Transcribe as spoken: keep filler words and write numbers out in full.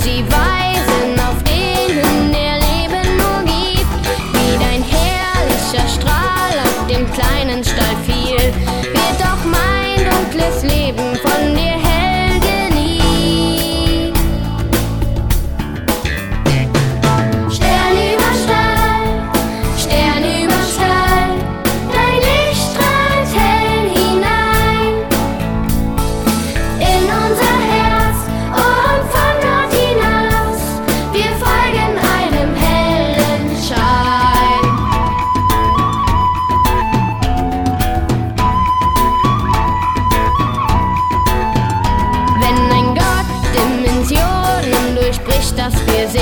die Weisen, auf denen der Leben nur gibt. Wie dein herrlicher Strahl auf dem kleinen Stall fiel, wird auch mein dunkles Leben von dir hell geniegt. Stern über Stall, Stern über Stall, dein Licht strahlt hell hinein in unser Herz und von dort hinaus, wir folgen einem hellen Schein. Wenn ein Gott Dimensionen durchbricht, dass wir